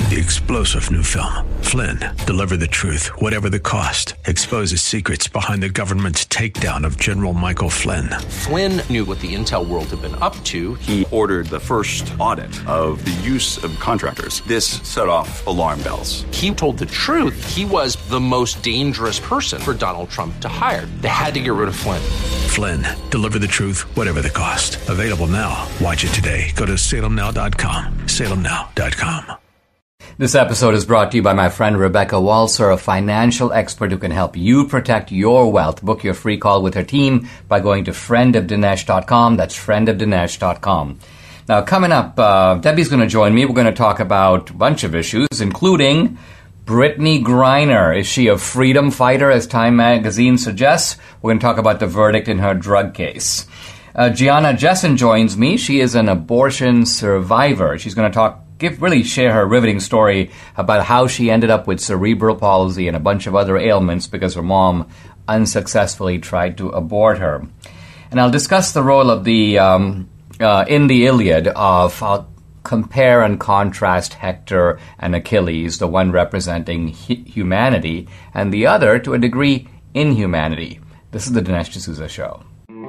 the explosive new film, Flynn, Deliver the Truth, Whatever the Cost, exposes secrets behind the government's takedown of General Michael Flynn. Flynn knew what the intel world had been up to. He ordered the first audit of the use of contractors. This set off alarm bells. He told the truth. He was the most dangerous person for Donald Trump to hire. They had to get rid of Flynn. Flynn, Deliver the Truth, Whatever the Cost. Available now. Watch it today. Go to salemnow.com. salemnow.com. This episode is brought to you by my friend Rebecca Walser, a financial expert who can help you protect your wealth. Book your free call with her team by going to friendofdinesh.com. That's friendofdinesh.com. Now, coming up, Debbie's going to join me. We're going to talk about a bunch of issues, including Brittney Griner. Is she a freedom fighter, as Time magazine suggests? We're going to talk about the verdict in her drug case. Gianna Jessen joins me. She is an abortion survivor. She's going to share her riveting story about how she ended up with cerebral palsy and a bunch of other ailments because her mom unsuccessfully tried to abort her. And I'll discuss the role of the in the Iliad of compare and contrast Hector and Achilles, the one representing humanity and the other, to a degree, inhumanity. This is the Dinesh D'Souza Show.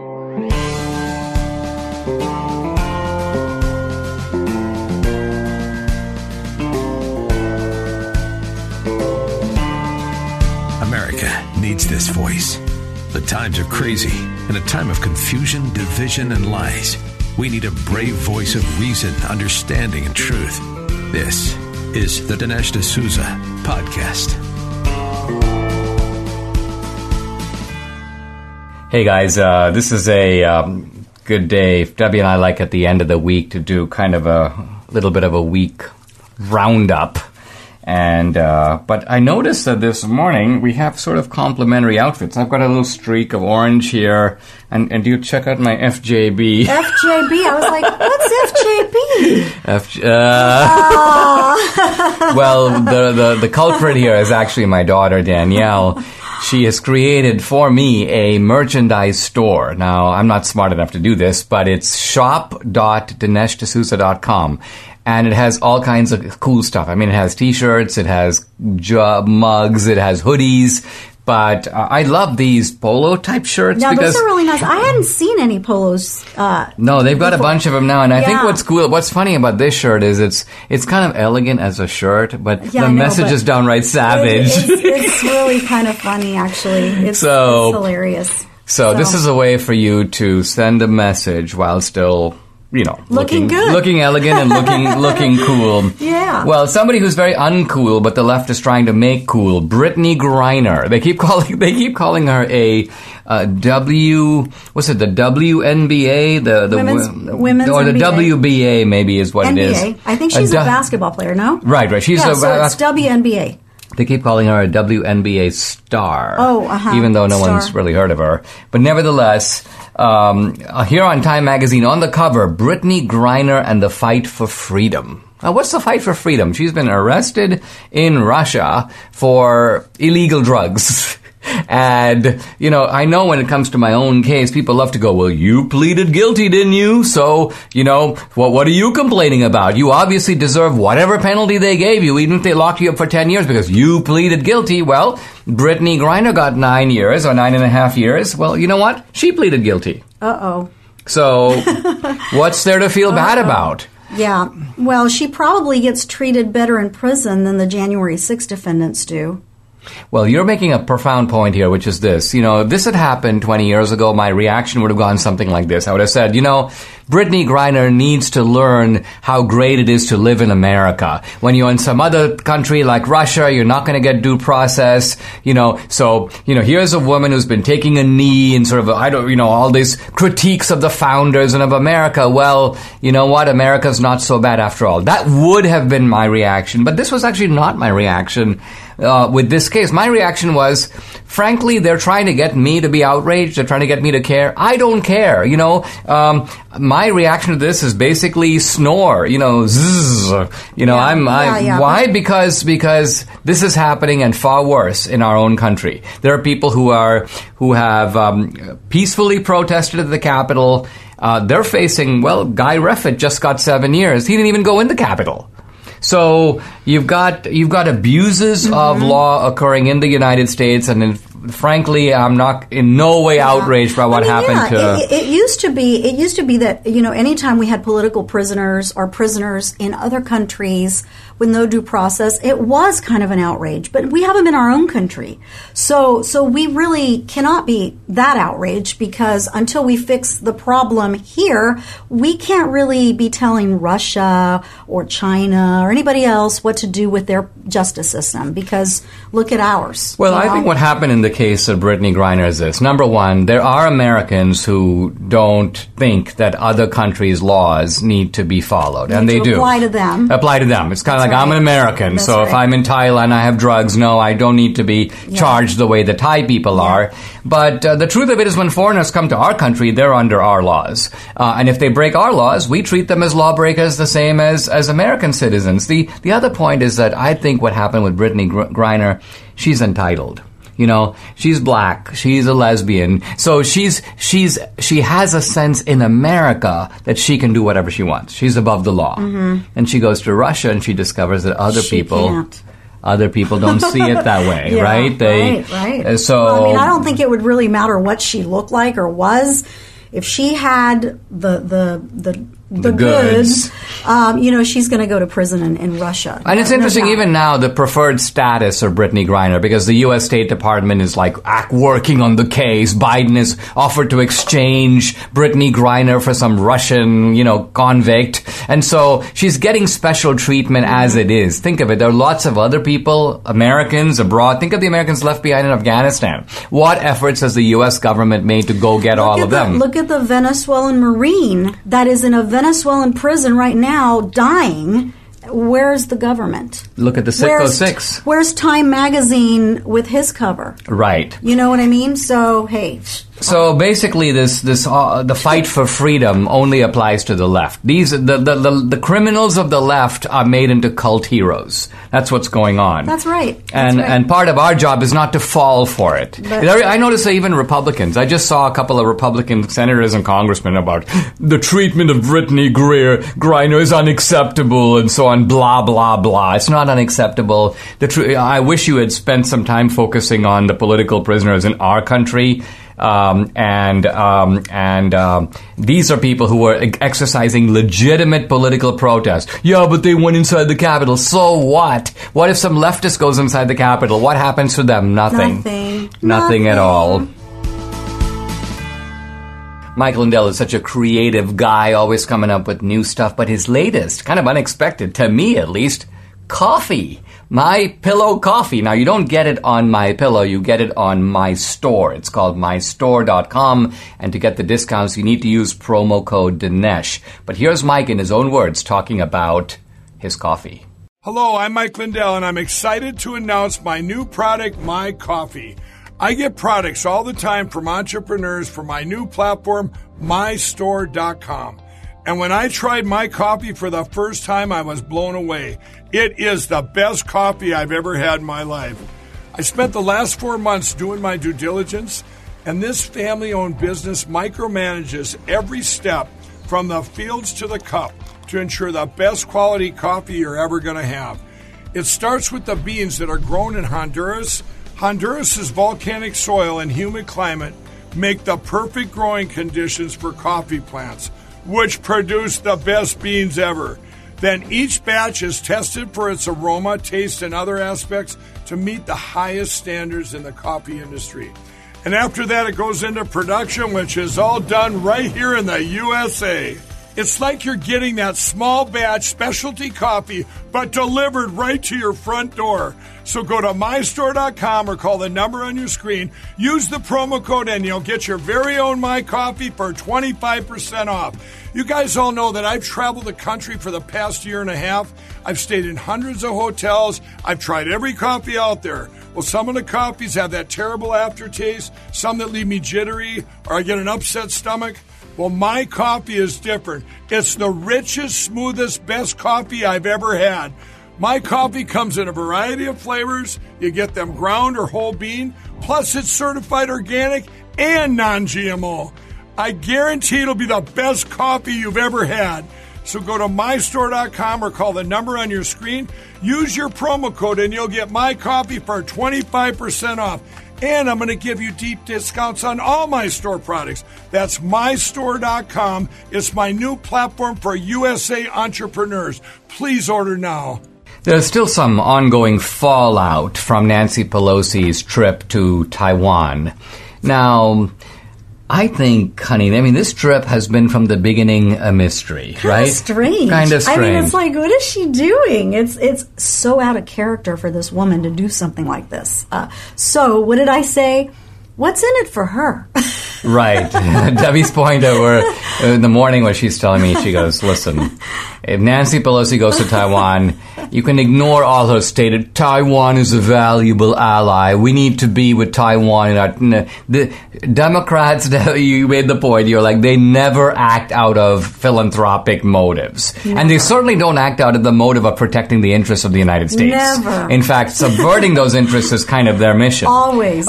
America needs this voice. The times are crazy. In a time of confusion, division, and lies, we need a brave voice of reason, understanding, and truth. This is the Dinesh D'Souza Podcast. Hey guys, this is a good day. Debbie and I like at the end of the week to do kind of a little bit of a week roundup. And but I noticed that this morning we have sort of complementary outfits. I've got a little streak of orange here, and do you check out my FJB? FJB? I was like, what's FJB? Well, the culprit here is actually my daughter, Danielle. She has created for me a merchandise store. Now, I'm not smart enough to do this, but it's shop.dineshD'Souza.com. And it has all kinds of cool stuff. I mean, it has T-shirts, it has mugs, it has hoodies. But I love these polo-type shirts. Yeah, because those are really nice. I hadn't seen any polos. No, they've got a bunch of them now. And I think Yeah. what's funny about this shirt is it's kind of elegant as a shirt, but the message is downright savage. It's really kind of funny, actually. It's hilarious. So this is a way for you to send a message while still, looking good, looking elegant, and looking cool. Yeah. Well, somebody who's very uncool, but the left is trying to make cool. Brittney Griner. They keep calling her a the WNBA, the women's or the NBA. WBA maybe is what NBA. it is. I think she's a basketball player. No. Right. She's so it's WNBA. They keep calling her a WNBA star. Oh, even though no one's really heard of her. But nevertheless, here on Time magazine, on the cover, Brittney Griner and the Fight for Freedom. Now, what's the fight for freedom? She's been arrested in Russia for illegal drugs. And, I know when it comes to my own case, people love to go, well, you pleaded guilty, didn't you? So, what are you complaining about? You obviously deserve whatever penalty they gave you, even if they locked you up for 10 years because you pleaded guilty. Well, Brittney Griner got 9 years or 9.5 years. Well, you know what? She pleaded guilty. Uh-oh. So, what's there to feel bad about? Yeah. Well, she probably gets treated better in prison than the January 6 defendants do. Well, you're making a profound point here, which is this. If this had happened 20 years ago, my reaction would have gone something like this. I would have said, Brittney Griner needs to learn how great it is to live in America. When you're in some other country like Russia, you're not going to get due process, So, here's a woman who's been taking a knee and sort of, all these critiques of the founders and of America. Well, you know what? America's not so bad after all. That would have been my reaction, but this was actually not my reaction. With this case, my reaction was, frankly, they're trying to get me to be outraged. They're trying to get me to care. I don't care. My reaction to this is basically snore. Zzz. Why? Because this is happening and far worse in our own country. There are people who have peacefully protested at the Capitol. They're facing, Guy Reffitt just got 7 years. He didn't even go in the Capitol. So you've got abuses of law occurring in the United States, and frankly, I'm not in no way outraged by what happened to. It used to be that anytime we had political prisoners or prisoners in other countries with no due process, it was kind of an outrage. But we have them in our own country, so we really cannot be that outraged, because until we fix the problem here, we can't really be telling Russia or China or anybody else what to do with their justice system, because look at ours. Well, I think what happened in the case of Brittany Griner is this. Number one, there are Americans who don't think that other countries' laws need to be followed, and they do. Apply to them. Apply to them. It's kind of like, I'm an American, That's so if I'm in Thailand, I have drugs, no, I don't need to be charged the way the Thai people are. But the truth of it is, when foreigners come to our country, they're under our laws. And if they break our laws, we treat them as lawbreakers the same as American citizens. The other point is that I think what happened with Brittany Griner, she's entitled. She's black, she's a lesbian, so she has a sense in America that she can do whatever she wants. She's above the law. Mm-hmm. And she goes to Russia and she discovers that other people don't see it that way, right? Right. So, I don't think it would really matter what she looked like or was. If she had the goods, she's going to go to prison in Russia. And it's interesting, even now, the preferred status of Brittany Griner, because the U.S. State Department is working on the case. Biden has offered to exchange Brittany Griner for some Russian, convict. And so she's getting special treatment as it is. Think of it. There are lots of other people, Americans abroad. Think of the Americans left behind in Afghanistan. What efforts has the U.S. government made to go get all of them? Look at the Venezuelan Marine that is in a Venezuelan prison right now, dying. Where's the government? Look at the Citgo 6. Where's Time Magazine with his cover? Right. You know what I mean? So, hey. So basically, the fight for freedom only applies to the left. The criminals of the left are made into cult heroes. That's what's going on. That's right. And part of our job is not to fall for it. I notice that even Republicans. I just saw a couple of Republican senators and congressmen about the treatment of Brittany Griner is unacceptable and so on. Blah blah blah. It's not unacceptable. I wish you had spent some time focusing on the political prisoners in our country. These are people who are exercising legitimate political protest. Yeah, but they went inside the Capitol. So what? What if some leftist goes inside the Capitol? What happens to them? Nothing. Nothing at all. Mike Lindell is such a creative guy, always coming up with new stuff. But his latest, kind of unexpected, to me at least, coffee. My Pillow coffee. Now, you don't get it on My Pillow, you get it on my store. It's called mystore.com, and to get the discounts, you need to use promo code Dinesh. But here's Mike in his own words talking about his coffee. Hello, I'm Mike Lindell, and I'm excited to announce my new product, My Coffee. I get products all the time from entrepreneurs for my new platform, mystore.com. And when I tried My Coffee for the first time, I was blown away. It is the best coffee I've ever had in my life. I spent the last 4 months doing my due diligence, and this family-owned business micromanages every step from the fields to the cup to ensure the best quality coffee you're ever going to have. It starts with the beans that are grown in Honduras. Honduras's volcanic soil and humid climate make the perfect growing conditions for coffee plants, which produce the best beans ever. Then each batch is tested for its aroma, taste, and other aspects to meet the highest standards in the coffee industry. And after that, it goes into production, which is all done right here in the USA. It's like you're getting that small batch specialty coffee, but delivered right to your front door. So go to mystore.com or call the number on your screen. Use the promo code and you'll get your very own My Coffee for 25% off. You guys all know that I've traveled the country for the past year and a half. I've stayed in hundreds of hotels. I've tried every coffee out there. Well, some of the coffees have that terrible aftertaste, some that leave me jittery, or I get an upset stomach. Well, My Coffee is different. It's the richest, smoothest, best coffee I've ever had. My Coffee comes in a variety of flavors. You get them ground or whole bean. Plus, it's certified organic and non-GMO. I guarantee it'll be the best coffee you've ever had. So go to mystore.com or call the number on your screen. Use your promo code and you'll get my coffee for 25% off. And I'm going to give you deep discounts on all my store products. That's mystore.com. It's my new platform for USA entrepreneurs. Please order now. There's still some ongoing fallout from Nancy Pelosi's trip to Taiwan. Now, I think, honey, this trip has been from the beginning a mystery, right? Strange. Kind of strange. It's like, what is she doing? It's so out of character for this woman to do something like this. So, what did I say? What's in it for her? Right. Debbie's point in the morning when she's telling me, she goes, listen, if Nancy Pelosi goes to Taiwan, you can ignore all her stated, Taiwan is a valuable ally. We need to be with Taiwan. The Democrats, you made the point, you're like, they never act out of philanthropic motives. Never. And they certainly don't act out of the motive of protecting the interests of the United States. Never. In fact, subverting those interests is kind of their mission. Always.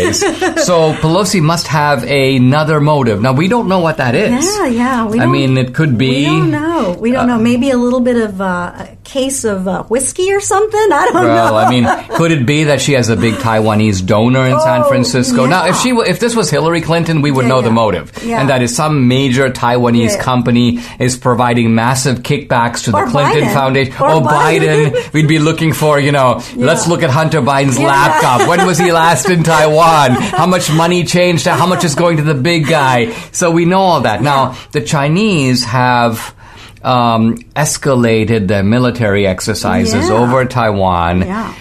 So Pelosi must have another motive. Now, we don't know what that is. Yeah. It could be... We don't know. Maybe a little bit of a case of whiskey or something? I don't know. Could it be that she has a big Taiwanese donor in San Francisco? Yeah. Now, if this was Hillary Clinton, we would know the motive. Yeah. And that is some major Taiwanese company is providing massive kickbacks to the Clinton Foundation. Or Biden. We'd be looking for, let's look at Hunter Biden's laptop. When was he last in Taiwan? How much money changed? How much is going to the big guy? So we know all that. Now, the Chinese have escalated their military exercises over Taiwan. Yeah.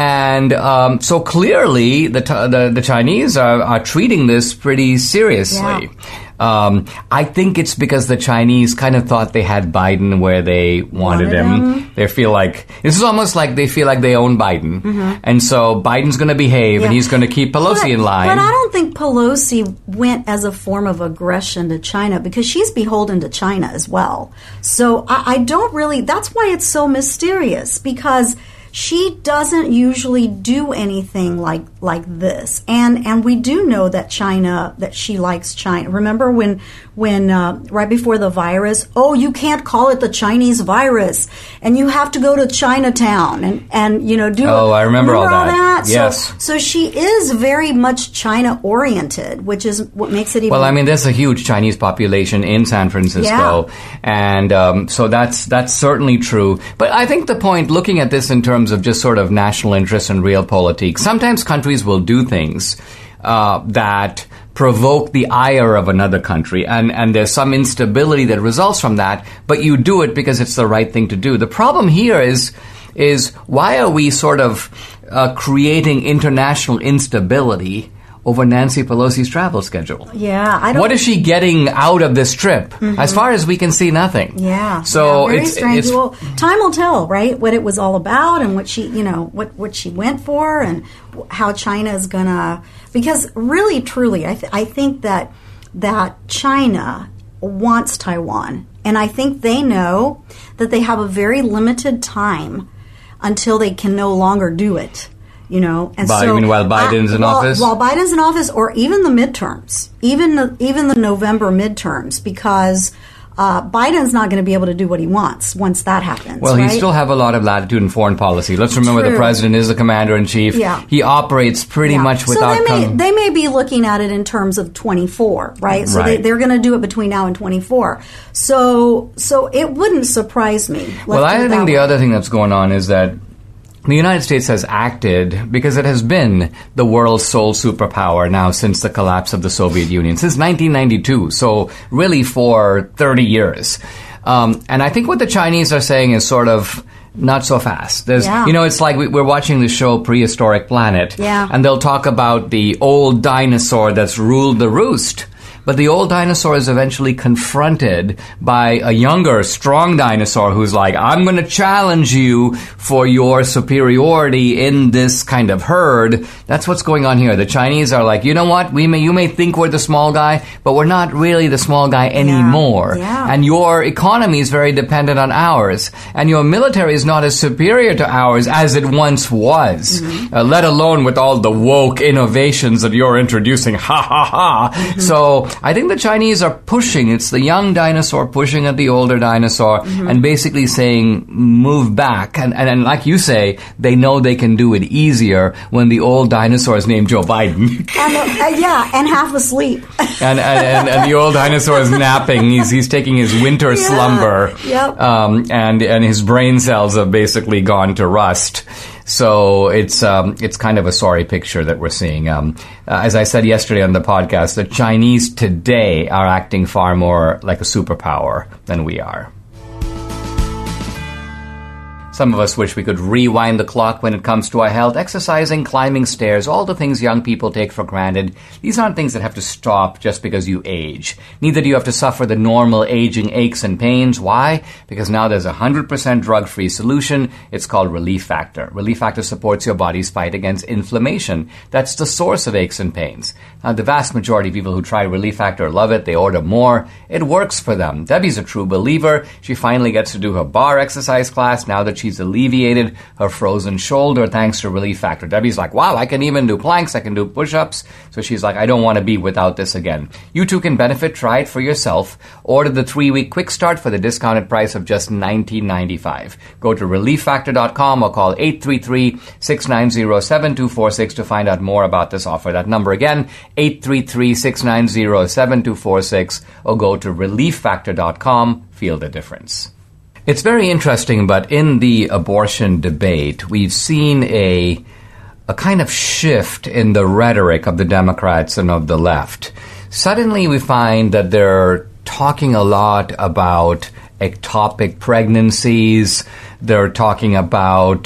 And so clearly the Chinese are treating this pretty seriously. Yeah. I think it's because the Chinese kind of thought they had Biden where they wanted him. They feel like, this is almost like they feel like they own Biden. Mm-hmm. And so Biden's going to behave and he's going to keep Pelosi in line. But I don't think Pelosi went as a form of aggression to China because she's beholden to China as well. So I don't really, that's why it's so mysterious, because she doesn't usually do anything like this, and we do know that she likes China. Remember when right before the virus, you can't call it the Chinese virus, and you have to go to Chinatown and do. Oh, I remember all that. Yes. So she is very much China oriented, which is what makes it even. Well, there's a huge Chinese population in San Francisco, and so that's certainly true. But I think the point, looking at this in terms of just sort of national interest and realpolitik, sometimes countries will do things that provoke the ire of another country, and there's some instability that results from that, but you do it because it's the right thing to do. The problem here is why are we sort of creating international instability over Nancy Pelosi's travel schedule? Yeah, what is she getting out of this trip? Mm-hmm. As far as we can see, nothing. Yeah. So very strange. It's well, time will tell, right? What it was all about and what she, what she went for and how China is gonna. Because really, truly, I think that China wants Taiwan, and I think they know that they have a very limited time until they can no longer do it. And you mean while Biden's in office? While Biden's in office, or even the midterms, even the November midterms, because Biden's not going to be able to do what he wants once that happens. Well, right? he still have a lot of latitude in foreign policy. Let's remember the president is the commander-in-chief. Yeah. He operates pretty much without... So they may be looking at it in terms of 24, right? So they're going to do it between now and 24. So it wouldn't surprise me. Well, I think the other thing that's going on is that the United States has acted because it has been the world's sole superpower now since the collapse of the Soviet Union, since 1992, so really for 30 years. And I think what the Chinese are saying is sort of not so fast. It's like we're watching the show Prehistoric Planet, and they'll talk about the old dinosaur that's ruled the roost. But the old dinosaur is eventually confronted by a younger, strong dinosaur who's like, I'm going to challenge you for your superiority in this kind of herd. That's what's going on here. The Chinese are like, you know what? You may think we're the small guy, but we're not really the small guy anymore. Yeah. And your economy is very dependent on ours. And your military is not as superior to ours as it once was. Mm-hmm. Let alone with all the woke innovations that you're introducing. Ha, ha, ha. Mm-hmm. So I think the Chinese are pushing. It's the young dinosaur pushing at the older dinosaur and basically saying, move back. And like you say, they know they can do it easier when the old dinosaur is named Joe Biden. And half asleep. and the old dinosaur is napping. He's taking his winter slumber. Yep. And his brain cells have basically gone to rust. So it's kind of a sorry picture that we're seeing. As I said yesterday on the podcast, the Chinese today are acting far more like a superpower than we are. Some of us wish we could rewind the clock when it comes to our health. Exercising, climbing stairs, all the things young people take for granted. These aren't things that have to stop just because you age. Neither do you have to suffer the normal aging aches and pains. Why? Because now there's a 100% drug-free solution. It's called Relief Factor. Relief Factor supports your body's fight against inflammation. That's the source of aches and pains. Now, the vast majority of people who try Relief Factor love it. They order more. It works for them. Debbie's a true believer. She finally gets to do her bar exercise class now that she's alleviated her frozen shoulder thanks to Relief Factor. Debbie's like, wow, I can even do planks, I can do push-ups. So she's like, I don't want to be without this again. You too can benefit. Try it for yourself. Order the 3-week quick start for the discounted price of just $19.95. Go to ReliefFactor.com or call 833-690-7246 to find out more about this offer. That number again, 833-690-7246, or go to ReliefFactor.com. Feel the difference. It's very interesting, but in the abortion debate, we've seen a kind of shift in the rhetoric of the Democrats and of the left. Suddenly we find that they're talking a lot about ectopic pregnancies. They're talking about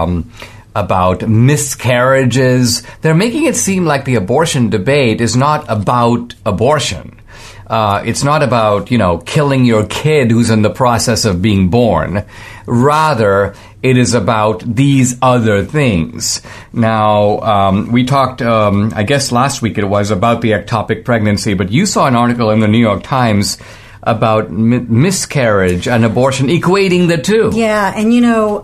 miscarriages. They're making it seem like the abortion debate is not about abortion. It's not about, killing your kid who's in the process of being born. Rather, it is about these other things. Now, we talked, I guess last week it was, about the ectopic pregnancy, but you saw an article in the New York Times about miscarriage and abortion, equating the two. Yeah, and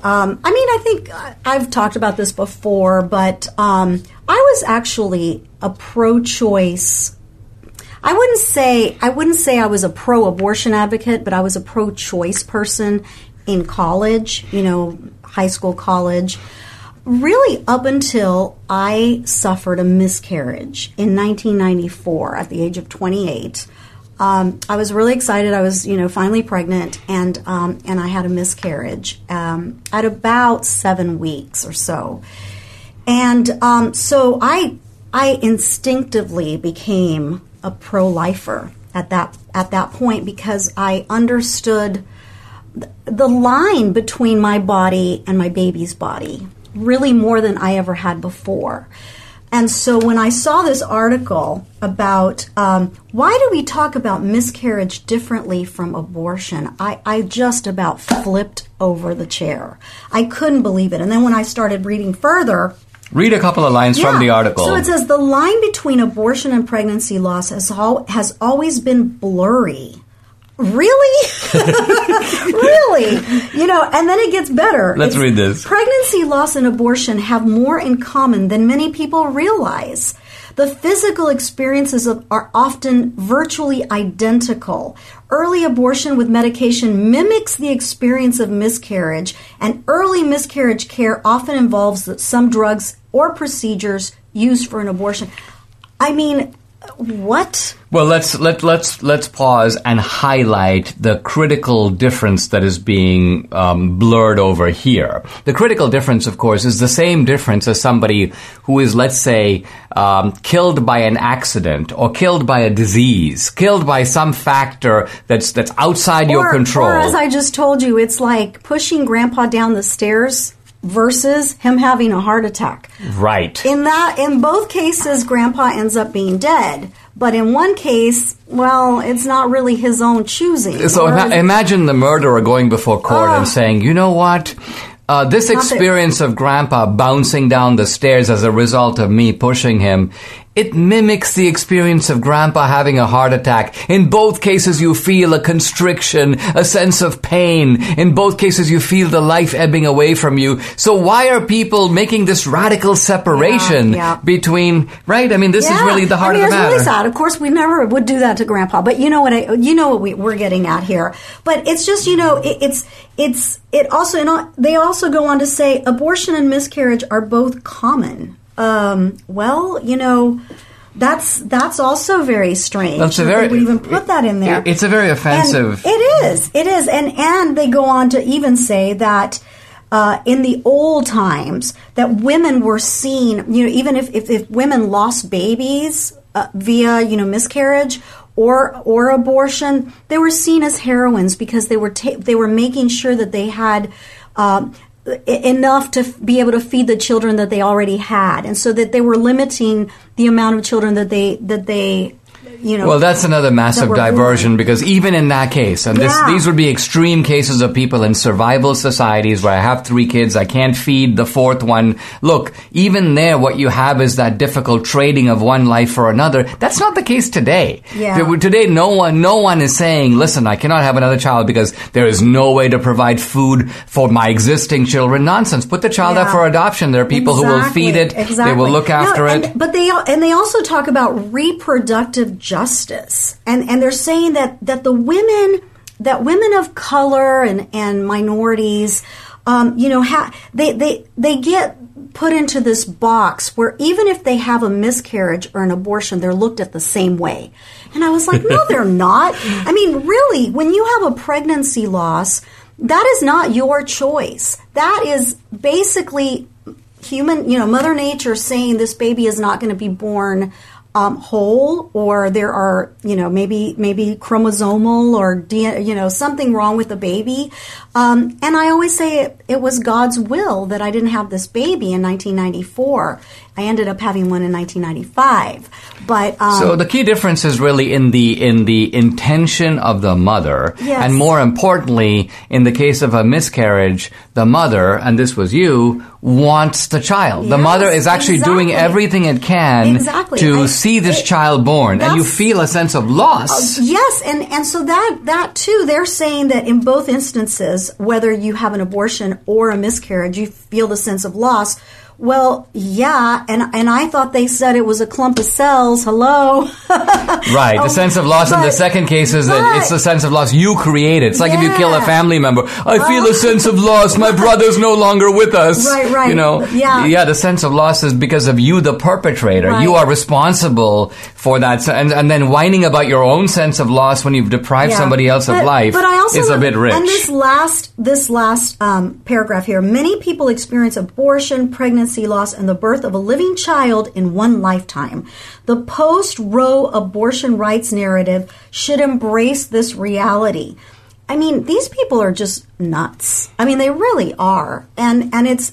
I think I've talked about this before, but I was actually a pro-choice. I wouldn't say I was a pro-abortion advocate, but I was a pro-choice person in college, high school, college, really up until I suffered a miscarriage in 1994 at the age of 28. I was really excited. I was, finally pregnant, and I had a miscarriage at about 7 weeks or so. And so I instinctively became a pro-lifer at that point, because I understood the line between my body and my baby's body really more than I ever had before. And so when I saw this article about why do we talk about miscarriage differently from abortion, I just about flipped over the chair. I couldn't believe it. And then when I started reading further, read a couple of lines from the article. So it says, the line between abortion and pregnancy loss has always been blurry. Really? Really? And then it gets better. Let's read this. Pregnancy loss and abortion have more in common than many people realize. The physical experiences are often virtually identical. Early abortion with medication mimics the experience of miscarriage, and early miscarriage care often involves some drugs or procedures used for an abortion. I mean, what? Well, let's pause and highlight the critical difference that is being blurred over here. The critical difference, of course, is the same difference as somebody who is, let's say, killed by an accident or killed by a disease, killed by some factor that's outside your control. Or as I just told you, it's like pushing Grandpa down the stairs versus him having a heart attack. Right. In both cases, Grandpa ends up being dead. But in one case, well, it's not really his own choosing. So imagine the murderer going before court and saying, you know what? This experience of Grandpa bouncing down the stairs as a result of me pushing him it mimics the experience of grandpa having a heart attack. In both cases, you feel a constriction, a sense of pain. In both cases, you feel the life ebbing away from you. So why are people making this radical separation between, right? I mean, this is really the heart of the matter. It's really sad. Of course, we never would do that to grandpa, but you know what we're getting at here. But it's just, it also, they also go on to say abortion and miscarriage are both common. That's also very strange. They would even put that in there. It's a very offensive. And it is. And they go on to even say that in the old times that women were seen, even if women lost babies via, miscarriage or abortion, they were seen as heroines because they were making sure that they had enough to be able to feed the children that they already had, and so that they were limiting the amount of children that they well, that's another massive diversion, because even in that case, and these would be extreme cases of people in survival societies where I have 3 kids, I can't feed the 4th one. Look, even there, what you have is that difficult trading of one life for another. That's not the case today. Yeah. Today, no one is saying, listen, I cannot have another child because there is no way to provide food for my existing children. Nonsense. Put the child up for adoption. There are people who will feed it. They will look after it. But they also talk about reproductive justice, and they're saying that women of color and minorities, they get put into this box where even if they have a miscarriage or an abortion, they're looked at the same way. And I was like, no, they're not. I mean, really, when you have a pregnancy loss, that is not your choice. That is basically Mother Nature saying this baby is not going to be born whole, or there are, maybe chromosomal or something wrong with the baby. And I always say it was God's will that I didn't have this baby in 1994. I ended up having one in 1995. But so the key difference is really in the intention of the mother, and more importantly, in the case of a miscarriage, the mother, and this was you, wants the child. The mother is actually doing everything it can to see this child born, and you feel a sense of loss. Yes, and so that too, they're saying that in both instances, whether you have an abortion or a miscarriage, you feel the sense of loss. Well, yeah, and I thought they said it was a clump of cells. Hello. Right, the sense of loss in the second case is that it's the sense of loss you created. It's like if you kill a family member. I feel a sense of loss. My brother's no longer with us. Right. Yeah, the sense of loss is because of you, the perpetrator. Right. You are responsible for that. And then whining about your own sense of loss when you've deprived somebody else of life is a bit rich. And this last paragraph here, many people experience abortion, pregnancy loss, and the birth of a living child in one lifetime. The post-Roe abortion rights narrative should embrace this reality. I mean, these people are just nuts. I mean, they really are. And it's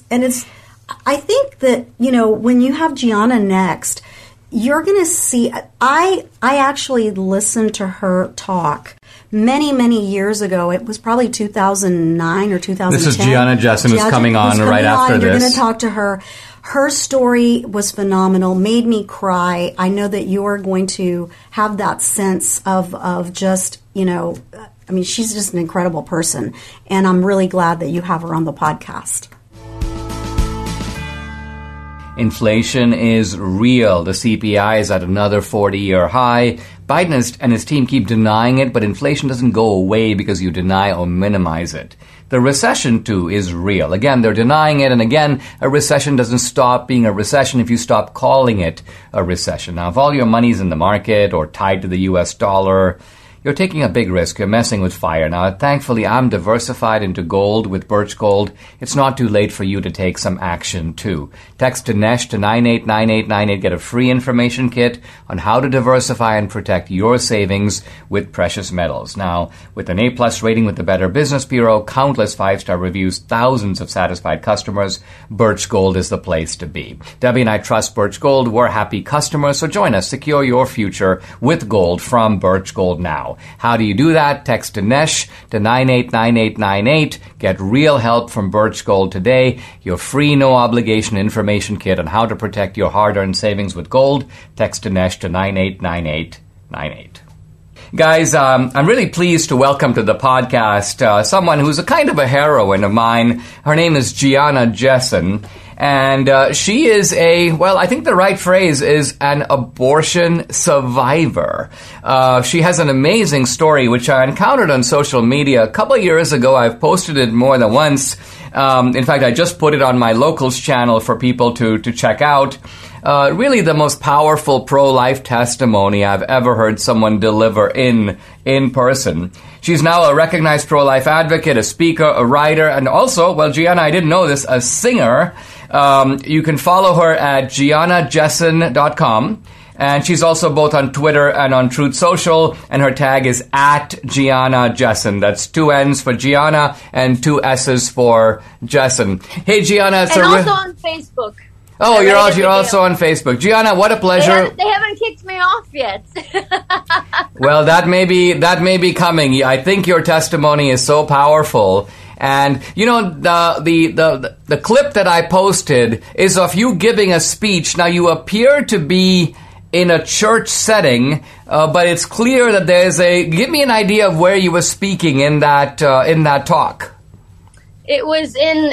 I think that, when you have Gianna next, you're going to see, I actually listened to her talk many, many years ago. It was probably 2009 or 2010. This is Gianna Jessen who's coming on right after this. You're going to talk to her. Her story was phenomenal, made me cry. I know that you're going to have that sense of just, she's just an incredible person. And I'm really glad that you have her on the podcast. Inflation is real. The CPI is at another 40-year high. Biden and his team keep denying it, but inflation doesn't go away because you deny or minimize it. The recession, too, is real. Again, they're denying it, and again, a recession doesn't stop being a recession if you stop calling it a recession. Now, if all your money's in the market or tied to the U.S. dollar, you're taking a big risk. You're messing with fire. Now, thankfully, I'm diversified into gold with Birch Gold. It's not too late for you to take some action, too. Text Dinesh to 989898. Get a free information kit on how to diversify and protect your savings with precious metals. Now, with an A-plus rating with the Better Business Bureau, countless 5-star reviews, thousands of satisfied customers, Birch Gold is the place to be. Debbie and I trust Birch Gold. We're happy customers, so join us. Secure your future with gold from Birch Gold now. now. How do you do that? Text Dinesh to 989898. Get real help from Birch Gold today. Your free, no obligation information kit on how to protect your hard-earned savings with gold. Text Dinesh to 989898. Guys, I'm really pleased to welcome to the podcast someone who's a kind of a heroine of mine. Her name is Gianna Jessen. And she is I think the right phrase is an abortion survivor. She has an amazing story, which I encountered on social media a couple of years ago. I've posted it more than once. In fact, I just put it on my Locals channel for people to check out. Really the most powerful pro-life testimony I've ever heard someone deliver in person. She's now a recognized pro-life advocate, a speaker, a writer, and also, well, Gianna, I didn't know this, a singer. You can follow her at giannajessen.com. And she's also both on Twitter and on Truth Social, and her tag is at Gianna Jessen. That's 2 N's for Gianna and 2 S's for Jessen. Hey, Gianna. And also on Facebook. Oh, you're also on Facebook. Gianna, what a pleasure. They haven't kicked me off yet. Well, that may be coming. I think your testimony is so powerful. And, you know, the clip that I posted is of you giving a speech. Now, you appear to be in a church setting, but it's clear that give me an idea of where you were speaking in that talk. It was in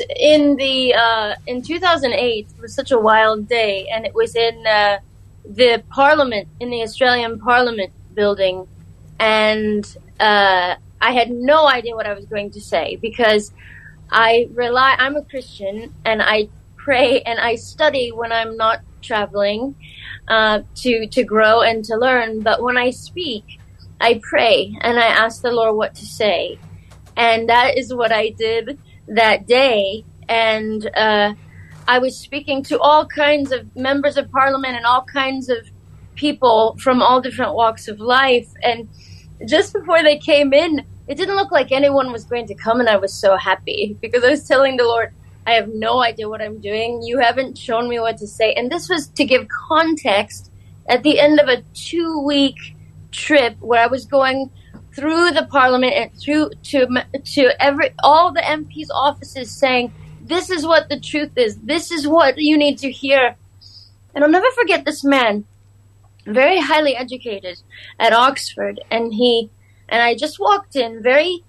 2008. It was such a wild day, and it was in the Parliament, in the Australian Parliament building, and I had no idea what I was going to say because I'm a Christian, and I pray and I study when I'm not traveling to grow and to learn. But when I speak, I pray and I ask the Lord what to say. And that is what I did that day. And I was speaking to all kinds of members of parliament and all kinds of people from all different walks of life. And just before they came in, it didn't look like anyone was going to come. And I was so happy because I was telling the Lord, I have no idea what I'm doing. You haven't shown me what to say. And this was to give context at the end of a 2-week trip where I was going through the parliament and through to all the MPs' offices saying, this is what the truth is. This is what you need to hear. And I'll never forget this man, very highly educated at Oxford. And I just walked in very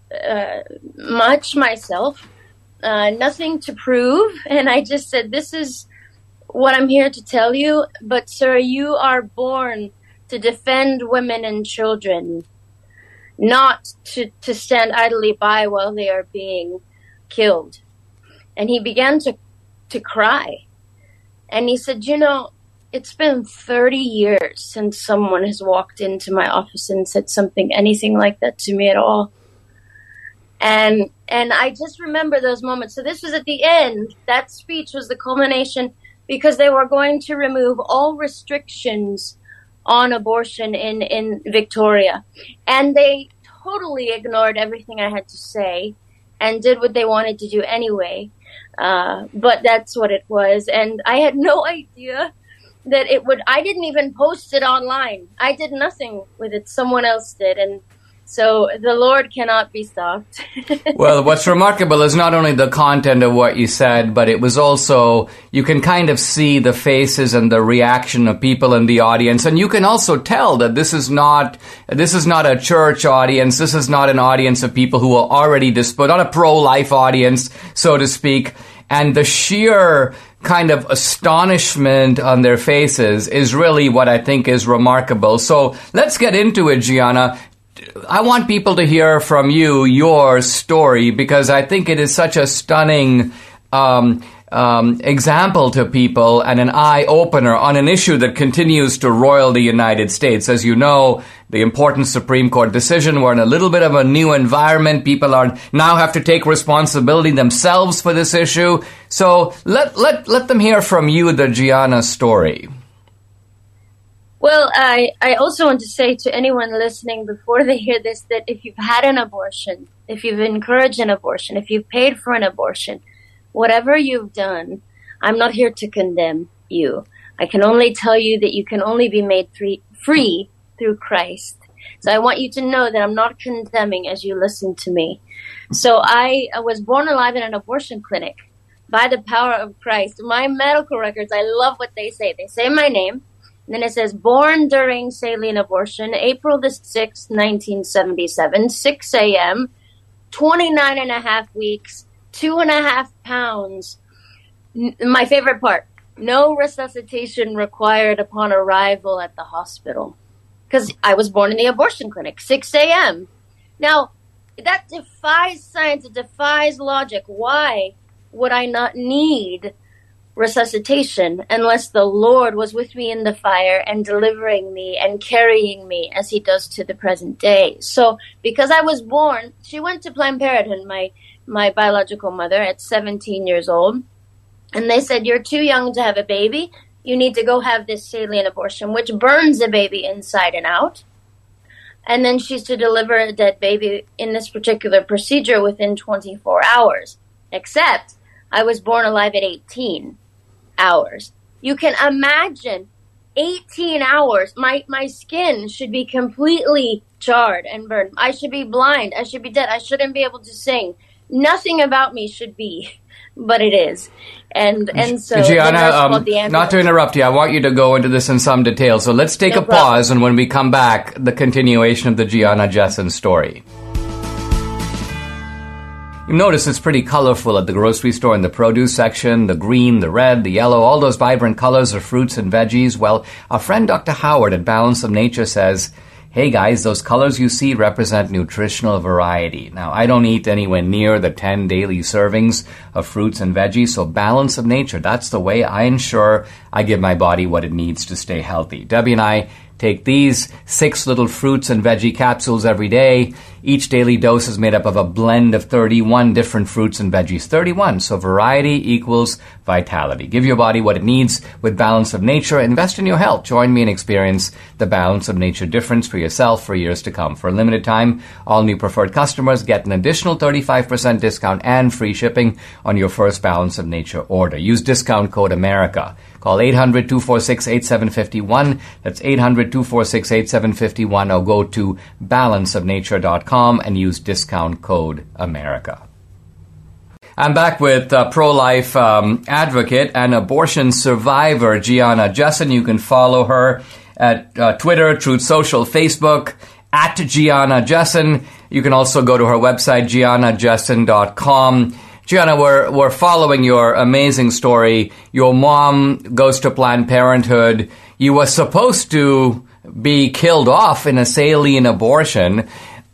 much myself, nothing to prove. And I just said, this is what I'm here to tell you. But sir, you are born to defend women and children, not to stand idly by while they are being killed. And he began to cry. And he said, you know, it's been 30 years since someone has walked into my office and said anything like that to me at all. And I just remember those moments. So this was at the end. That speech was the culmination because they were going to remove all restrictions on abortion in Victoria. And they totally ignored everything I had to say and did what they wanted to do anyway. But that's what it was. And I had no idea that I didn't even post it online. I did nothing with it. Someone else did. And so the Lord cannot be stopped. Well, what's remarkable is not only the content of what you said, but it was also, you can kind of see the faces and the reaction of people in the audience. And you can also tell that this is not a church audience. This is not an audience of people who are already not a pro-life audience, so to speak. And the sheer kind of astonishment on their faces is really what I think is remarkable. So let's get into it, Gianna. I want people to hear from you your story because I think it is such a stunning example to people and an eye-opener on an issue that continues to roil the United States. As you know, the important Supreme Court decision, we're in a little bit of a new environment. People now have to take responsibility themselves for this issue. So let them hear from you the Gianna story. Well, I also want to say to anyone listening before they hear this that if you've had an abortion, if you've encouraged an abortion, if you've paid for an abortion, whatever you've done, I'm not here to condemn you. I can only tell you that you can only be made free through Christ. So I want you to know that I'm not condemning as you listen to me. So I was born alive in an abortion clinic by the power of Christ. My medical records, I love what they say. They say my name, and then it says born during saline abortion, April the 6th, 1977, 6 a.m., 29 and a half weeks, 2.5 pounds. My favorite part, no resuscitation required upon arrival at the hospital. Because I was born in the abortion clinic, 6 a.m. Now, that defies science. It defies logic. Why would I not need resuscitation unless the Lord was with me in the fire and delivering me and carrying me as he does to the present day? So because I was born, she went to Planned Parenthood, my biological mother, at 17 years old. And they said, you're too young to have a baby. You need to go have this saline abortion, which burns the baby inside and out. And then she's to deliver a dead baby in this particular procedure within 24 hours. Except I was born alive at 18 hours. You can imagine 18 hours. My skin should be completely charred and burned. I should be blind. I should be dead. I shouldn't be able to sing. Nothing about me should be, but it is. And so Gianna, not to interrupt you, I want you to go into this in some detail. So let's take a pause, and when we come back, the continuation of the Gianna Jessen story. You notice it's pretty colorful at the grocery store in the produce section, the green, the red, the yellow, all those vibrant colors of fruits and veggies. Well, our friend Dr. Howard at Balance of Nature says, hey guys, those colors you see represent nutritional variety. Now, I don't eat anywhere near the 10 daily servings of fruits and veggies, so Balance of Nature, that's the way I ensure I give my body what it needs to stay healthy. Debbie and I take these 6 little fruits and veggie capsules every day. Each daily dose is made up of a blend of 31 different fruits and veggies. 31, so variety equals vitality. Give your body what it needs with Balance of Nature. Invest in your health. Join me and experience the Balance of Nature difference for yourself for years to come. For a limited time, all new preferred customers get an additional 35% discount and free shipping on your first Balance of Nature order. Use discount code AMERICA. Call 800-246-8751. That's 800-246-8751, or go to balanceofnature.com and use discount code AMERICA. I'm back with pro-life advocate and abortion survivor Gianna Jessen. You can follow her at Twitter, Truth Social, Facebook, at Gianna Jessen. You can also go to her website, giannajessen.com. Gianna, we're following your amazing story. Your mom goes to Planned Parenthood. You were supposed to be killed off in a saline abortion,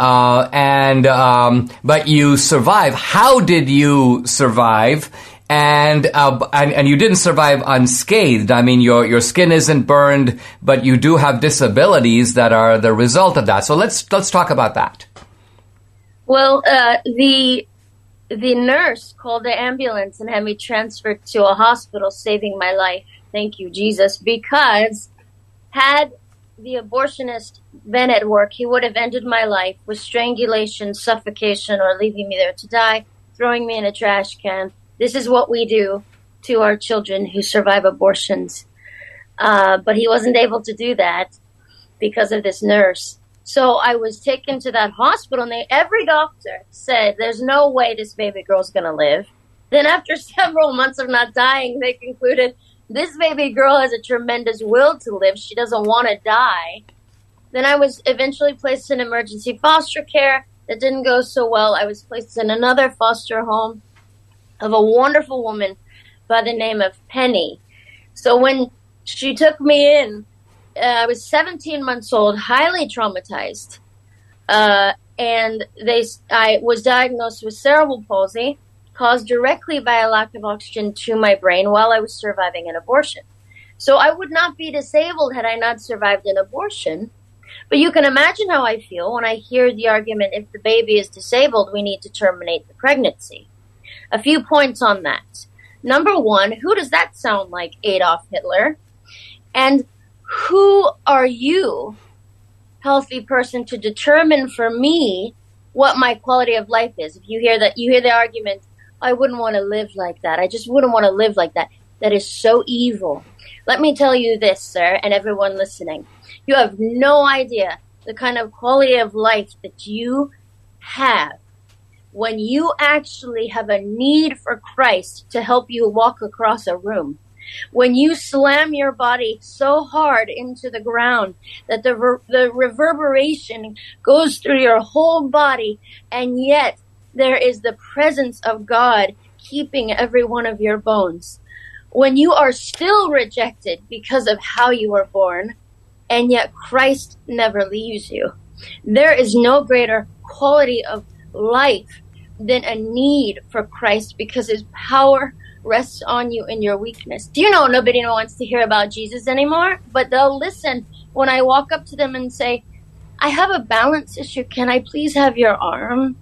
but you survive. How did you survive? And you didn't survive unscathed. I mean, your skin isn't burned, but you do have disabilities that are the result of that. So let's talk about that. Well, the nurse called the ambulance and had me transferred to a hospital, saving my life. Thank you, Jesus. Because had the abortionist been at work, he would have ended my life with strangulation, suffocation, or leaving me there to die, throwing me in a trash can. This is what we do to our children who survive abortions. But he wasn't able to do that because of this nurse. So I was taken to that hospital, and every doctor said, there's no way this baby girl's going to live. Then after several months of not dying, they concluded, this baby girl has a tremendous will to live. She doesn't want to die. Then I was eventually placed in emergency foster care. That didn't go so well. I was placed in another foster home of a wonderful woman by the name of Penny. So when she took me in, I was 17 months old, highly traumatized, and I was diagnosed with cerebral palsy, caused directly by a lack of oxygen to my brain while I was surviving an abortion. So I would not be disabled had I not survived an abortion, but you can imagine how I feel when I hear the argument, if the baby is disabled, we need to terminate the pregnancy. A few points on that. Number one, who does that sound like, Adolf Hitler? And who are you, healthy person, to determine for me what my quality of life is? If you hear the argument, I wouldn't want to live like that. I just wouldn't want to live like that. That is so evil. Let me tell you this, sir, and everyone listening. You have no idea the kind of quality of life that you have when you actually have a need for Christ to help you walk across a room. When you slam your body so hard into the ground that the reverberation goes through your whole body, and yet there is the presence of God keeping every one of your bones. When you are still rejected because of how you were born, and yet Christ never leaves you. There is no greater quality of life than a need for Christ, because his power rests on you in your weakness. Do you know nobody wants to hear about Jesus anymore? But they'll listen when I walk up to them and say, I have a balance issue. Can I please have your arm?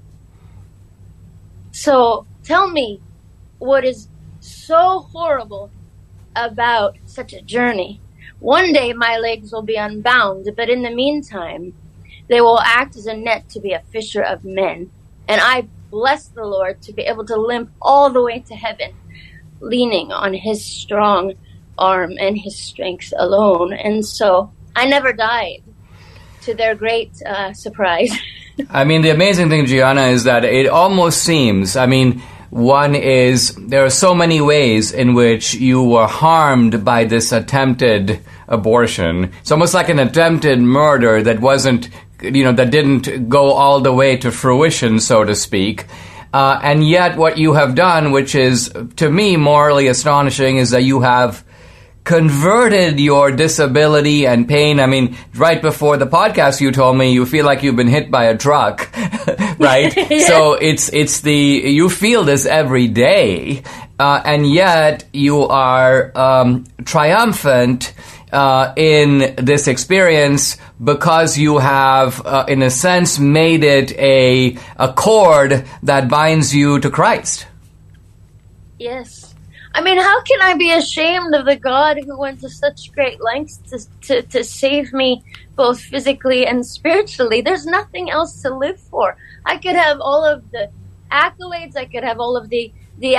So tell me what is so horrible about such a journey. One day my legs will be unbound, but in the meantime, they will act as a net to be a fisher of men. And I bless the Lord to be able to limp all the way to heaven, leaning on his strong arm and his strength alone. And so I never died, to their great surprise. I mean, the amazing thing, Gianna, is that it almost seems, one is, there are so many ways in which you were harmed by this attempted abortion. It's almost like an attempted murder that wasn't, that didn't go all the way to fruition, so to speak. And yet what you have done, which is, to me, morally astonishing, is that you have converted your disability and pain. Right before the podcast, you told me you feel like you've been hit by a truck, right? Yeah. So you feel this every day, and yet you are triumphant in this experience because you have, in a sense, made it a cord that binds you to Christ. Yes. How can I be ashamed of the God who went to such great lengths to save me both physically and spiritually? There's nothing else to live for. I could have all of the accolades. I could have all of the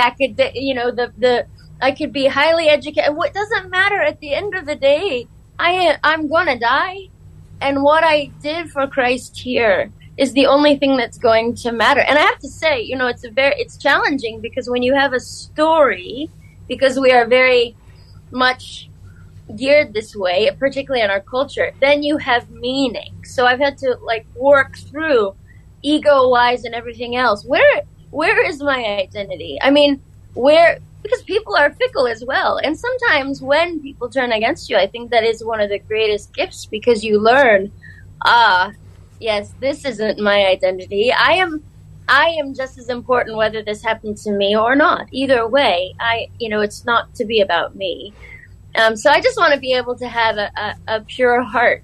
I could be highly educated. What doesn't matter at the end of the day? I'm gonna die, and what I did for Christ here is the only thing that's going to matter. And I have to say, it's challenging, because when you have a story, because we are very much geared this way, particularly in our culture, then you have meaning. So I've had to work through ego-wise and everything else. Where is my identity? Because people are fickle as well. And sometimes when people turn against you, I think that is one of the greatest gifts, because you learn, yes, this isn't my identity. I am just as important whether this happened to me or not. Either way, it's not to be about me. So I just want to be able to have a pure heart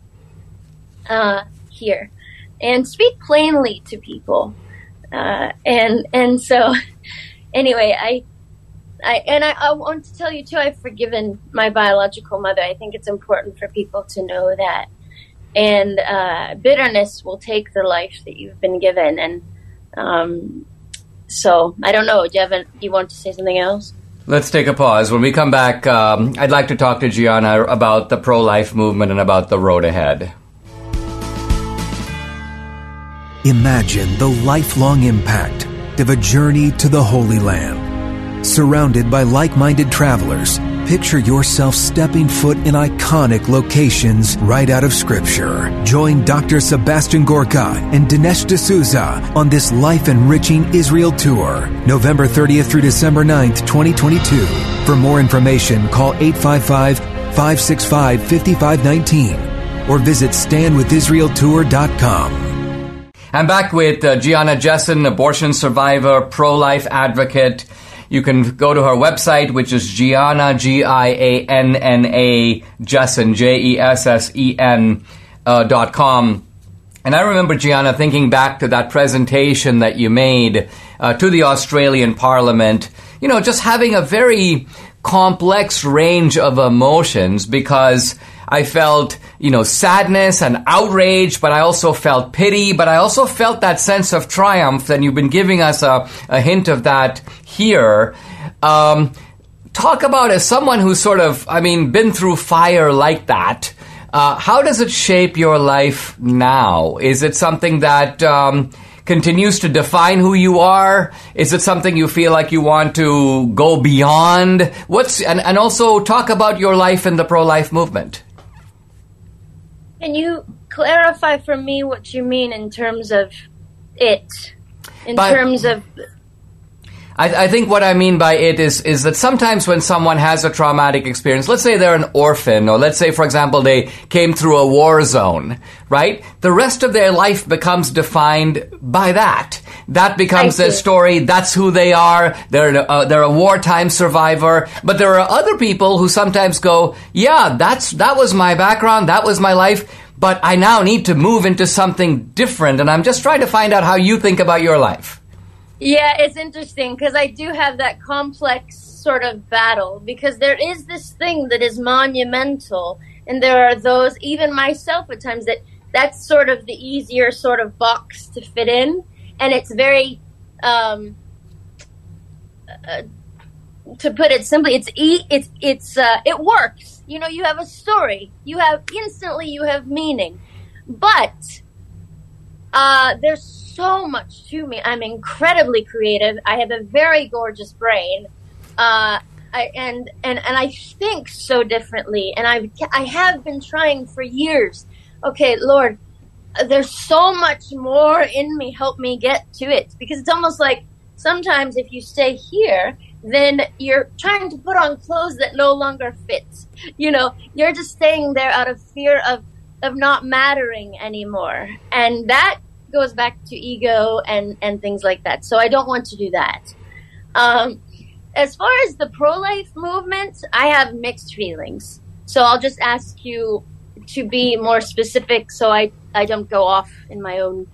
here and speak plainly to people. And so anyway, I want to tell you too, I've forgiven my biological mother. I think it's important for people to know that. And bitterness will take the life that you've been given. And so I don't know. Do you want to say something else? Let's take a pause. When we come back, I'd like to talk to Gianna about the pro-life movement and about the road ahead. Imagine the lifelong impact of a journey to the Holy Land. Surrounded by like-minded travelers, picture yourself stepping foot in iconic locations right out of Scripture. Join Dr. Sebastian Gorka and Dinesh D'Souza on this life-enriching Israel tour, November 30th through December 9th, 2022. For more information, call 855-565-5519 or visit standwithisraeltour.com. I'm back with Gianna Jessen, abortion survivor, pro-life advocate. You can go to her website, which is Gianna, Gianna, Jessen, JESSEN.com. And I remember, Gianna, thinking back to that presentation that you made to the Australian Parliament, just having a very complex range of emotions, because I felt, sadness and outrage, but I also felt pity, but I also felt that sense of triumph, and you've been giving us a hint of that here. Talk about, as someone who's sort of, been through fire like that, How does it shape your life now? Is it something that continues to define who you are? Is it something you feel like you want to go beyond? And also talk about your life in the pro-life movement. Can you clarify for me what you mean in terms of it? I think what I mean by it is that sometimes when someone has a traumatic experience, let's say they're an orphan, or let's say, for example, they came through a war zone, right? The rest of their life becomes defined by that. That becomes their story. That's who they are. They're a wartime survivor. But there are other people who sometimes go, yeah, that was my background. That was my life. But I now need to move into something different. And I'm just trying to find out how you think about your life. Yeah, it's interesting because I do have that complex sort of battle, because there is this thing that is monumental, and there are those, even myself at times, that's sort of the easier sort of box to fit in, and it's very, to put it simply, it works. You know, you have a story, you have meaning, but there's so much to me. I'm incredibly creative. I have a very gorgeous brain, and I think so differently. And I have been trying for years. Okay, Lord, there's so much more in me. Help me get to it, because it's almost like sometimes if you stay here, then you're trying to put on clothes that no longer fit. You know, you're just staying there out of fear of not mattering anymore, and that goes back to ego and things like that. So I don't want to do that. As far as the pro-life movement, I have mixed feelings. So I'll just ask you to be more specific so I don't go off on my own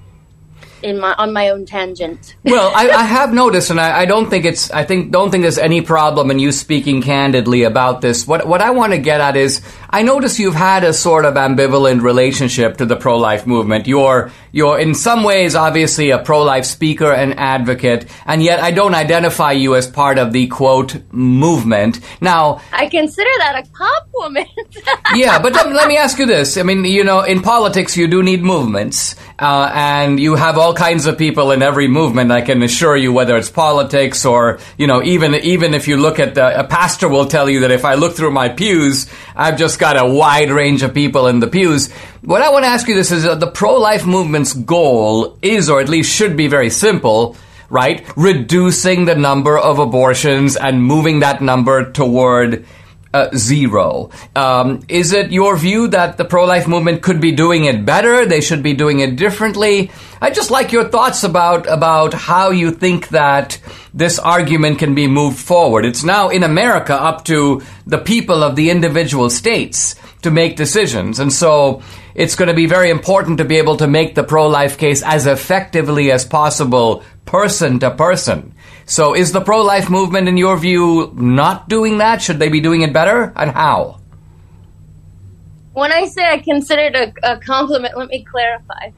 tangent. Well, I have noticed, and I don't think there's any problem in you speaking candidly about this. What I want to get at is, I notice you've had a sort of ambivalent relationship to the pro-life movement. You're in some ways obviously a pro-life speaker and advocate, and yet I don't identify you as part of the quote movement. Now, I consider that a compliment. Yeah, but let me ask you this. I mean, you know, in politics you do need movements, and you have all kinds of people in every movement. I can assure you, whether it's politics or, you know, even if you look at a pastor will tell you that if I look through my pews, I've just got a wide range of people in the pews. What I want to ask you this is, the pro-life movement's goal is, or at least should be, very simple, right? Reducing the number of abortions and moving that number toward zero. Is it your view that the pro-life movement could be doing it better? They should be doing it differently? I'd just like your thoughts about how you think that this argument can be moved forward. It's now in America up to the people of the individual states to make decisions. And so it's going to be very important to be able to make the pro-life case as effectively as possible, person to person. So is the pro-life movement, in your view, not doing that? Should they be doing it better? And how? When I say I consider it a compliment, let me clarify.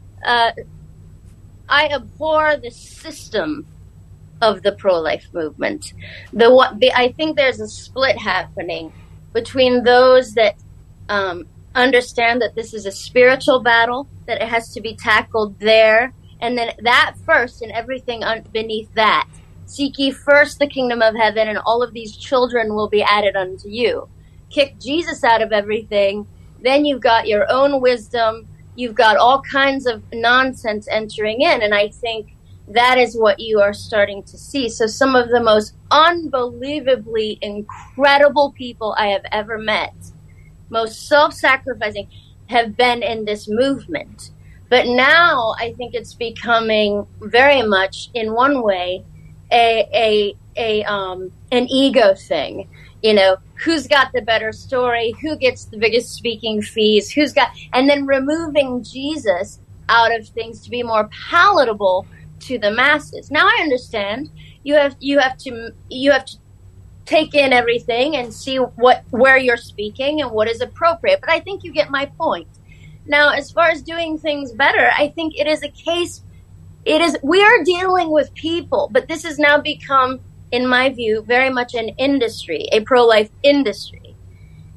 I abhor the system of the pro-life movement. I think there's a split happening between those that understand that this is a spiritual battle, that it has to be tackled there, and then that first and everything beneath that. Seek ye first the kingdom of heaven, and all of these children will be added unto you. Kick Jesus out of everything, then you've got your own wisdom, you've got all kinds of nonsense entering in, and I think that is what you are starting to see. So some of the most unbelievably incredible people I have ever met, most self-sacrificing, have been in this movement. But now I think it's becoming very much, in one way, an ego thing. You know, who's got the better story, who gets the biggest speaking fees, and then removing Jesus out of things to be more palatable to the masses. Now I understand you have to take in everything and see where you're speaking and what is appropriate. But I think you get my point. Now, as far as doing things better, I think it is a case. We are dealing with people, but this has now become, in my view, very much an industry, a pro-life industry.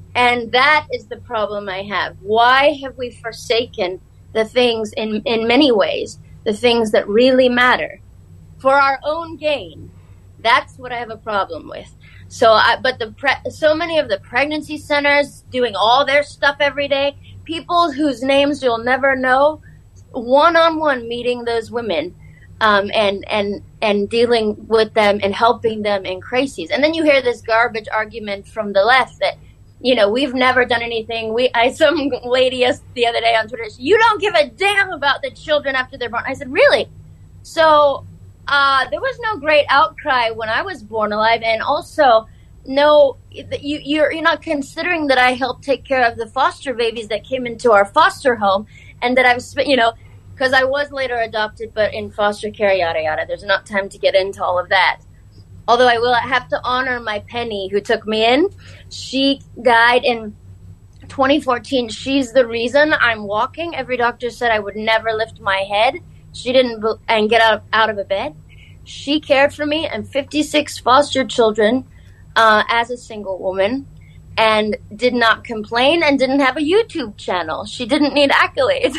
And that is the problem I have. Why have we forsaken the things, in many ways, the things that really matter for our own gain? That's what I have a problem with. So many of the pregnancy centers doing all their stuff every day, people whose names you'll never know, one-on-one meeting those women, and dealing with them and helping them in crises. And then you hear this garbage argument from the left that, we've never done anything. Some lady the other day on Twitter, you don't give a damn about the children after they're born. I said, really? So there was no great outcry when I was born alive, and also no, you're not considering that I helped take care of the foster babies that came into our foster home, and that I've spent, because I was later adopted, but in foster care, yada yada. There's not time to get into all of that. Although I will have to honor my Penny, who took me in. She died in 2014. She's the reason I'm walking. Every doctor said I would never lift my head. She didn't and get out of a bed. She cared for me and 56 foster children as a single woman, and did not complain and didn't have a YouTube channel. She didn't need accolades.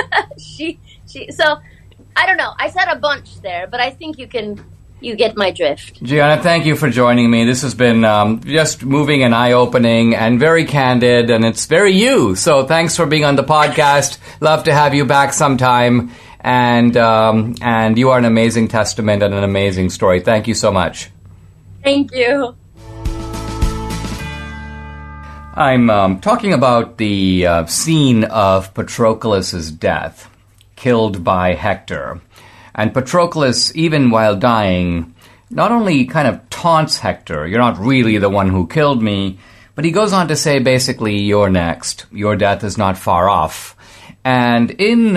So I don't know. I said a bunch there, but I think you get my drift. Gianna, thank you for joining me. This has been just moving and eye-opening and very candid, and it's very you. So thanks for being on the podcast. Love to have you back sometime. And you are an amazing testament and an amazing story. Thank you so much. Thank you. I'm talking about the scene of Patroclus' death, killed by Hector. And Patroclus, even while dying, not only kind of taunts Hector, you're not really the one who killed me, but he goes on to say, basically, you're next. Your death is not far off. And in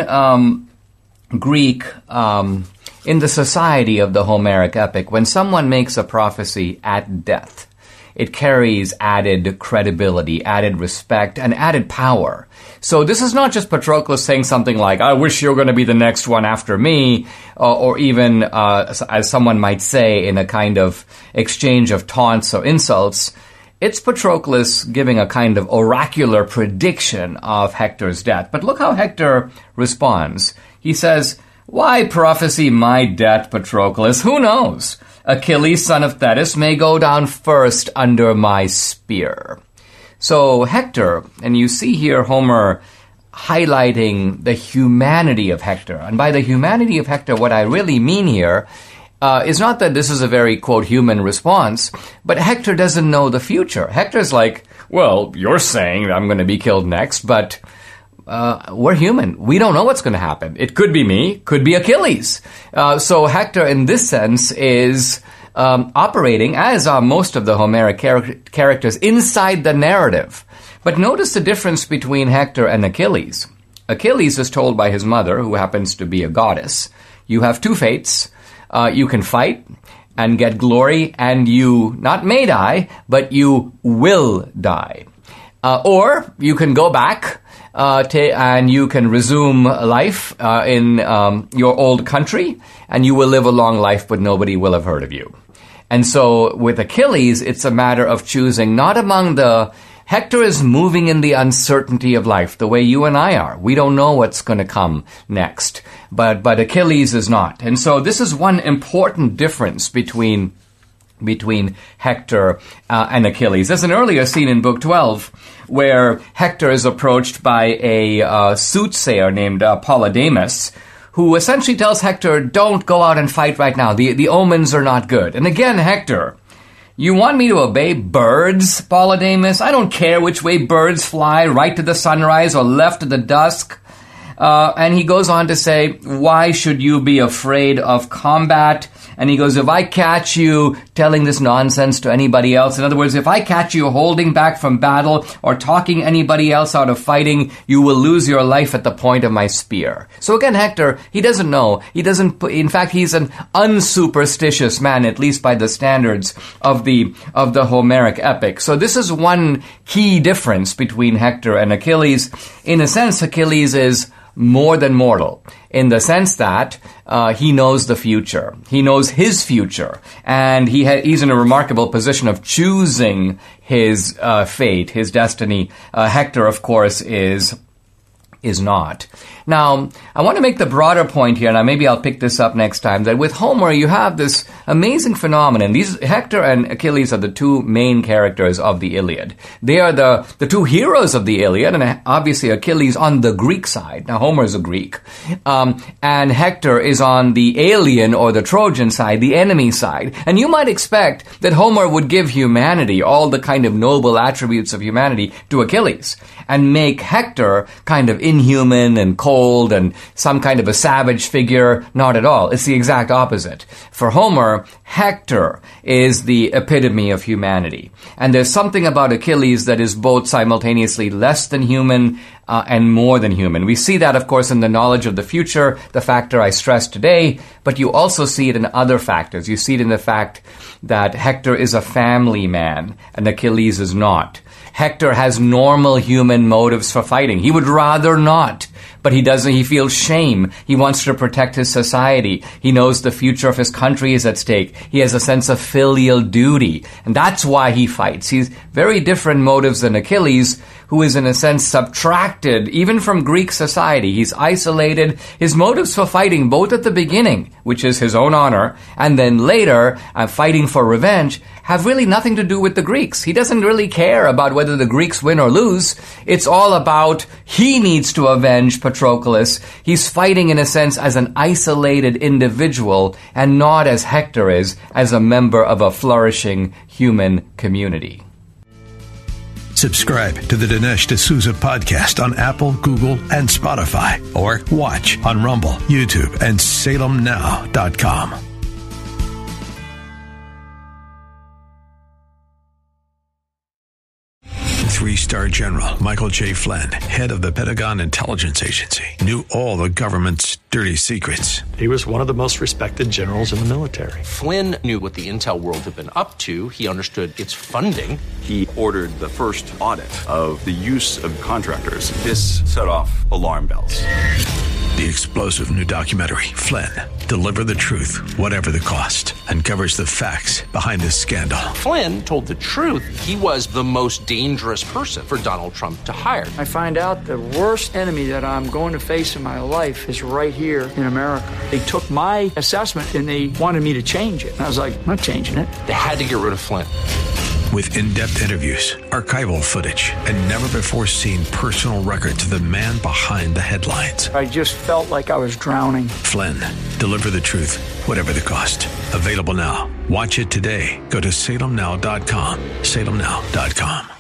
Greek, in the society of the Homeric epic, when someone makes a prophecy at death, it carries added credibility, added respect, and added power. So this is not just Patroclus saying something like, I wish you're going to be the next one after me, or even, as someone might say, in a kind of exchange of taunts or insults. It's Patroclus giving a kind of oracular prediction of Hector's death. But look how Hector responds. He says, why prophesy my death, Patroclus? Who knows? Achilles, son of Thetis, may go down first under my spear. So Hector, and you see here Homer highlighting the humanity of Hector. And by the humanity of Hector, what I really mean here is not that this is a very, quote, human response, but Hector doesn't know the future. Hector's like, well, you're saying that I'm going to be killed next, but we're human. We don't know what's going to happen. It could be me, could be Achilles. So Hector, in this sense, is operating, as are most of the Homeric characters, inside the narrative. But notice the difference between Hector and Achilles. Achilles is told by his mother, who happens to be a goddess, you have two fates. You can fight and get glory, and you not may die, but you will die. Or you can go back and you can resume life in your old country, and you will live a long life, but nobody will have heard of you. And so with Achilles, it's a matter of choosing not among the... Hector is moving in the uncertainty of life, the way you and I are. We don't know what's going to come next, but Achilles is not. And so this is one important difference between Hector and Achilles. There's an earlier scene in Book 12 where Hector is approached by a soothsayer named Polydamas, who essentially tells Hector, don't go out and fight right now. The omens are not good. And again, Hector, you want me to obey birds, Polydamas? I don't care which way birds fly, right to the sunrise or left to the dusk. And he goes on to say, why should you be afraid of combat? And he goes, if I catch you telling this nonsense to anybody else, in other words, if I catch you holding back from battle or talking anybody else out of fighting, you will lose your life at the point of my spear. So again, Hector, he doesn't know. In fact, he's an unsuperstitious man, at least by the standards of the Homeric epic. So this is one key difference between Hector and Achilles. In a sense, Achilles is more than mortal in the sense that he knows the future. He knows his future. And he's in a remarkable position of choosing his fate, his destiny. Hector, of course, is not. Now, I want to make the broader point here, and maybe I'll pick this up next time, that with Homer, you have this amazing phenomenon. Hector and Achilles are the two main characters of the Iliad. They are the two heroes of the Iliad, and obviously Achilles on the Greek side. Now, Homer is a Greek. And Hector is on the alien or the Trojan side, the enemy side. And you might expect that Homer would give humanity, all the kind of noble attributes of humanity, to Achilles, and make Hector kind of inhuman and cold and some kind of a savage figure. Not at all. It's the exact opposite. For Homer, Hector is the epitome of humanity. And there's something about Achilles that is both simultaneously less than human and more than human. We see that, of course, in the knowledge of the future, the factor I stressed today, but you also see it in other factors. You see it in the fact that Hector is a family man and Achilles is not. Hector has normal human motives for fighting. He would rather not, but he doesn't. He feels shame. He wants to protect his society. He knows the future of his country is at stake. He has a sense of filial duty, and that's why he fights. He's very different motives than Achilles, who is in a sense subtracted even from Greek society. He's isolated. His motives for fighting, both at the beginning, which is his own honor, and then later, fighting for revenge, have really nothing to do with the Greeks. He doesn't really care about whether the Greeks win or lose. It's all about he needs to avenge Patroclus. He's fighting, in a sense, as an isolated individual and not as Hector is, as a member of a flourishing human community. Subscribe to the Dinesh D'Souza podcast on Apple, Google, and Spotify, or watch on Rumble, YouTube, and SalemNow.com. 3-star General Michael J. Flynn, head of the Pentagon Intelligence Agency, knew all the government's dirty secrets. He was one of the most respected generals in the military. Flynn knew what the intel world had been up to. He understood its funding. He ordered the first audit of the use of contractors. This set off alarm bells. The explosive new documentary, Flynn, Deliver the Truth, Whatever the Cost, uncovers the facts behind this scandal. Flynn told the truth. He was the most dangerous person for Donald Trump to hire. I find out the worst enemy that I'm going to face in my life is right here in America. They took my assessment and they wanted me to change it. And I was like, I'm not changing it. They had to get rid of Flynn. With in-depth interviews, archival footage, and never-before-seen personal records of the man behind the headlines. I just felt like I was drowning. Flynn, Deliver the Truth, Whatever the Cost. Available now. Watch it today. Go to SalemNow.com. SalemNow.com.